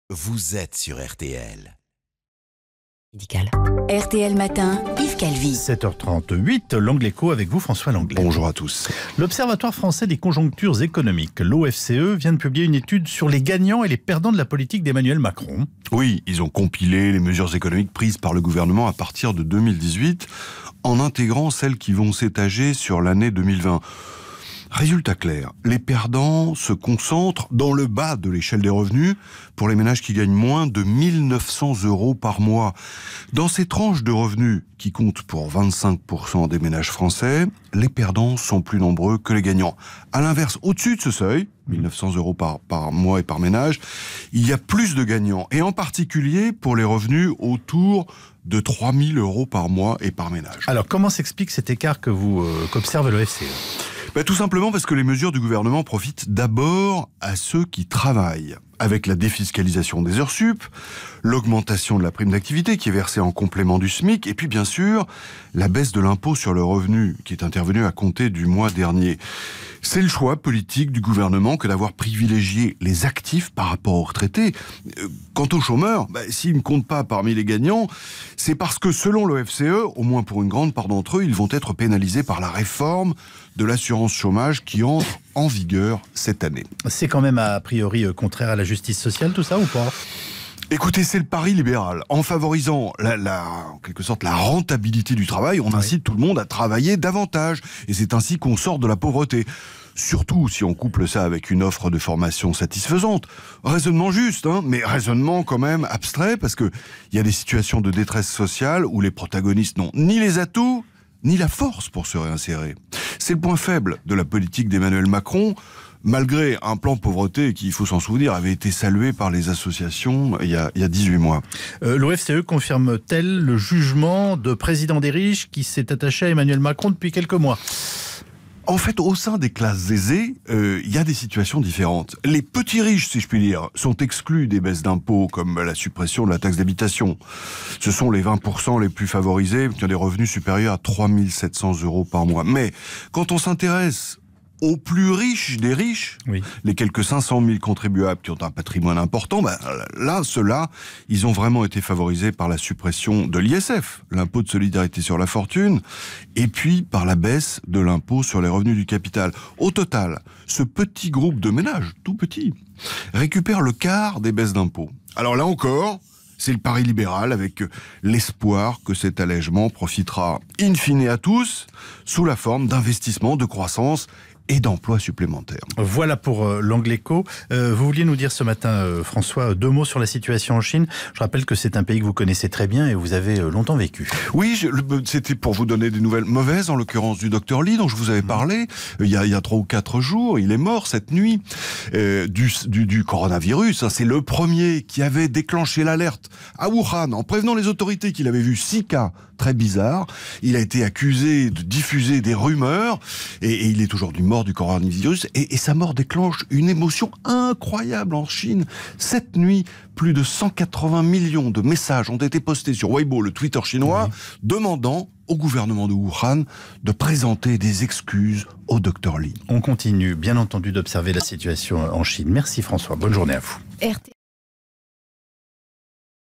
Vous êtes sur RTL. Médical. RTL Matin, Yves Calvi. 7h38, l'Angle Écho avec vous, François Langlais. Bonjour à tous. L'Observatoire français des conjonctures économiques, l'OFCE, vient de publier une étude sur les gagnants et les perdants de la politique d'Emmanuel Macron. Oui, ils ont compilé les mesures économiques prises par le gouvernement à partir de 2018, en intégrant celles qui vont s'étager sur l'année 2020. Résultat clair, les perdants se concentrent dans le bas de l'échelle des revenus pour les ménages qui gagnent moins de 1 900 € par mois. Dans ces tranches de revenus qui comptent pour 25% des ménages français, les perdants sont plus nombreux que les gagnants. À l'inverse, au-dessus de ce seuil, 1 900 € par mois et par ménage, il y a plus de gagnants. Et en particulier pour les revenus autour de 3 000 € par mois et par ménage. Alors comment s'explique cet écart qu'observe l'OFCE ? Tout simplement parce que les mesures du gouvernement profitent d'abord à ceux qui travaillent. Avec la défiscalisation des heures sup, l'augmentation de la prime d'activité qui est versée en complément du SMIC, et puis bien sûr, la baisse de l'impôt sur le revenu qui est intervenue à compter du mois dernier. C'est le choix politique du gouvernement que d'avoir privilégié les actifs par rapport aux retraités. Quant aux chômeurs, s'ils ne comptent pas parmi les gagnants, c'est parce que selon l'OFCE, au moins pour une grande part d'entre eux, ils vont être pénalisés par la réforme de l'assurance chômage qui entre en vigueur cette année. C'est quand même a priori contraire à la justice sociale tout ça ou pas ? Écoutez, c'est le pari libéral. En favorisant en quelque sorte la rentabilité du travail, on incite tout le monde à travailler davantage. Et c'est ainsi qu'on sort de la pauvreté. Surtout si on couple ça avec une offre de formation satisfaisante. Raisonnement juste, mais raisonnement quand même abstrait, parce qu'il y a des situations de détresse sociale où les protagonistes n'ont ni les atouts, ni la force pour se réinsérer. C'est le point faible de la politique d'Emmanuel Macron, malgré un plan pauvreté qui, il faut s'en souvenir, avait été salué par les associations il y a 18 mois. L'OFCE confirme-t-elle le jugement de président des riches qui s'est attaché à Emmanuel Macron depuis quelques mois ? En fait, au sein des classes aisées, il y a des situations différentes. Les petits riches, si je puis dire, sont exclus des baisses d'impôts comme la suppression de la taxe d'habitation. Ce sont les 20% les plus favorisés qui ont des revenus supérieurs à 3 700 € par mois. Mais quand on s'intéresse aux plus riches des riches, oui, les quelques 500 000 contribuables qui ont un patrimoine important, là, ceux-là, ils ont vraiment été favorisés par la suppression de l'ISF, l'impôt de solidarité sur la fortune, et puis par la baisse de l'impôt sur les revenus du capital. Au total, ce petit groupe de ménages, tout petit, récupère le quart des baisses d'impôts. Alors là encore, c'est le pari libéral avec l'espoir que cet allègement profitera in fine à tous sous la forme d'investissements, de croissance et d'emplois supplémentaires. Voilà pour l'Angle Écho. Vous vouliez nous dire ce matin, François, 2 mots sur la situation en Chine. Je rappelle que c'est un pays que vous connaissez très bien et vous avez longtemps vécu. Oui, c'était pour vous donner des nouvelles mauvaises, en l'occurrence du Dr Li, dont je vous avais parlé il y a 3 ou 4 jours. Il est mort cette nuit du coronavirus. C'est le premier qui avait déclenché l'alerte à Wuhan en prévenant les autorités qu'il avait vu 6 cas très bizarres. Il a été accusé de diffuser des rumeurs et il est aujourd'hui mort du coronavirus, et sa mort déclenche une émotion incroyable en Chine. Cette nuit, plus de 180 millions de messages ont été postés sur Weibo, le Twitter chinois, demandant au gouvernement de Wuhan de présenter des excuses au Dr Li. On continue, bien entendu, d'observer la situation en Chine. Merci François, bonne journée à vous.